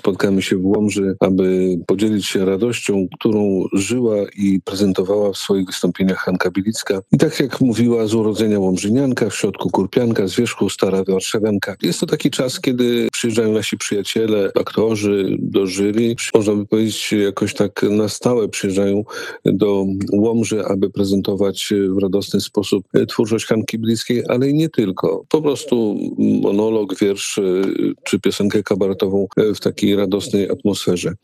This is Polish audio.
spotkamy się w Łomży, aby podzielić się radością, którą żyła i prezentowała w swoich wystąpieniach Hanka Bilicka. I tak jak mówiła, z urodzenia łomżynianka, w środku kurpianka, z wierzchu stara warszawianka. Jest to taki czas, kiedy przyjeżdżają nasi przyjaciele, aktorzy do jury. Można by powiedzieć, jakoś tak na stałe przyjeżdżają do Łomży, aby prezentować w radosny sposób twórczość Hanki Bilickiej, ale i nie tylko. Po prostu monolog, wiersz czy piosenkę kabaretową w takiej radosnej atmosferze.